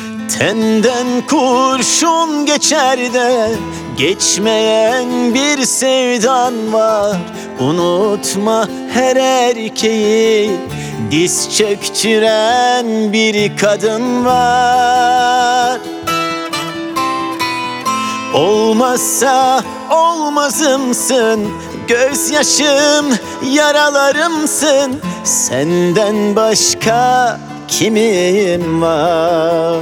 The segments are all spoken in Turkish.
Tenden kurşun geçer de geçmeyen bir sevdan var. Unutma, her erkeği diz çöktüren bir kadın var. Olmazsa olmazımsın, gözyaşım, yaralarımsın. Senden başka kimim var?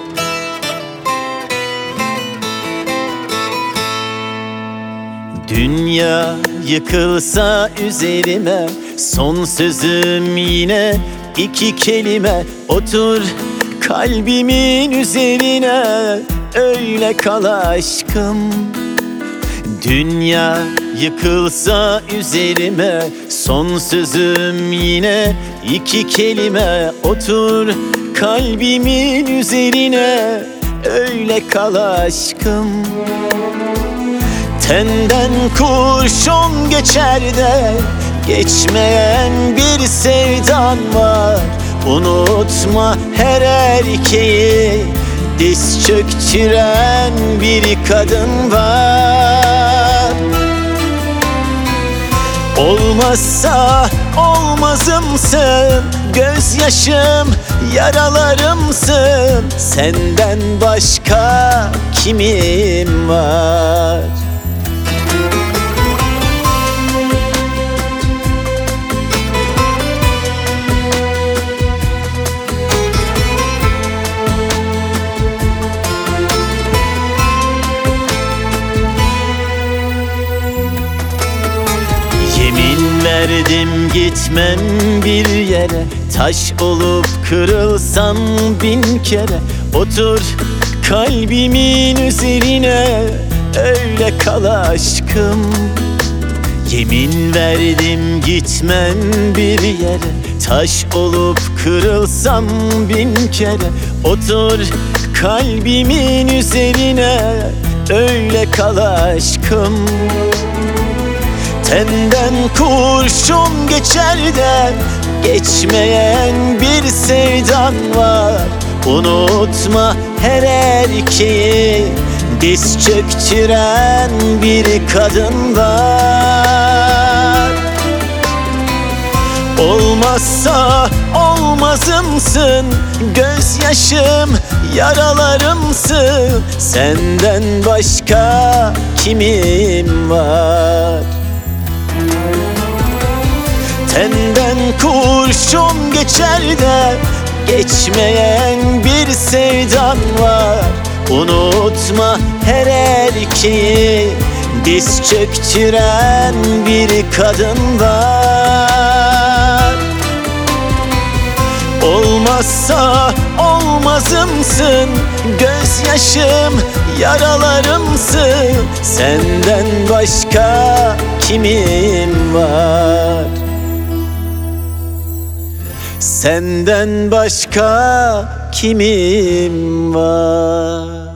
Dünya yıkılsa üzerime, son sözüm yine iki kelime. Otur kalbimin üzerine, öyle kal aşkım. Dünya yıkılsa üzerime, son sözüm yine iki kelime. Otur kalbimin üzerine, öyle kal aşkım. Tenden kurşun geçer de geçmeyen bir sevdan var. Unutma, her erkeği diz çöktüren bir kadın var. Olmazsa olmazımsın, gözyaşım, yaralarımsın. Senden başka kimim var? Yemin verdim gitmem bir yere, taş olup kırılsam bin kere. Otur kalbimin üzerine, öyle kal aşkım. Yemin verdim gitmem bir yere, taş olup kırılsam bin kere. Otur kalbimin üzerine, öyle kal aşkım. Tenden kurşun geçer de geçmeyen bir sevdan var. Unutma, her erkeği diz çöktüren bir kadın var. Olmazsa olmazımsın, gözyaşım, yaralarımsın. Senden başka kimim var? Tenden kurşun geçer de geçmeyen bir sevdan var. Unutma, her erkeği diz çöktüren bir kadın var. Olmazsa olmazımsın, gözyaşım, yaralarımsın. Senden başka kimim var? Senden başka kimim var?